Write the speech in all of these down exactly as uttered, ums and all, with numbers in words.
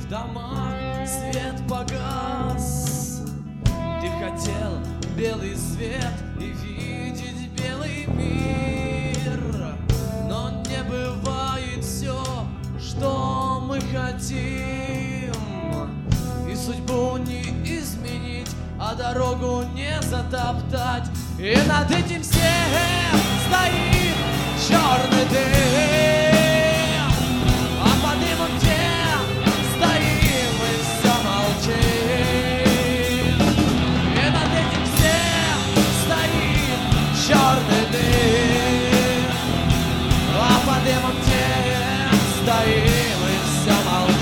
домах свет погас. Ты хотел белый свет и видеть белый мир, но не бывает все, что мы хотим. И судьбу не изменить, а дорогу не затоптать. И над этим всем стоит черный дым, а под дымом тем стоим и все молчим. И над этим всем стоит черный дым, а под дымом тем стоим и все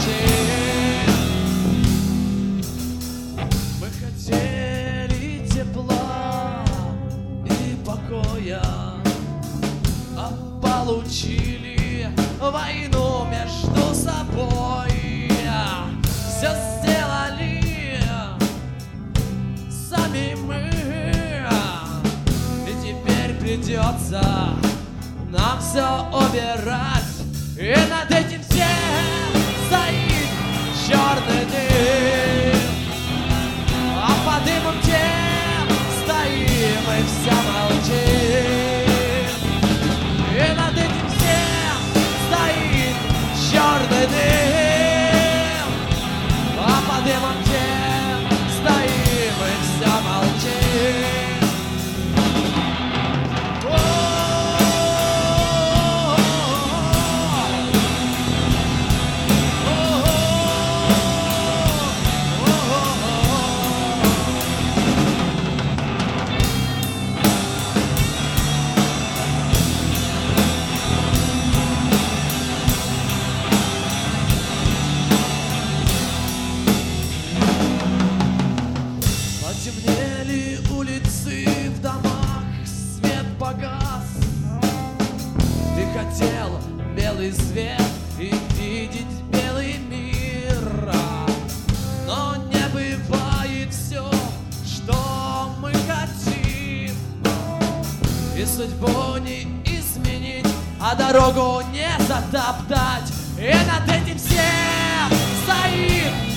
молчим. Мы хотели тепла и покоя, а получили войну между собой. Все сделали сами мы, и теперь придется нам все убирать. И над этим всем стоит черный дым, а под дымом тем стоим и все молчим. И над этим всем стоит черный дым, а под дымом тем стоим и все молчим. Потемнели улицы, в домах свет погас. Ты хотел белый свет и видеть белый мир, но не бывает все, что мы хотим. И судьбу не изменить, а дорогу не затоптать. И над этим всем стоит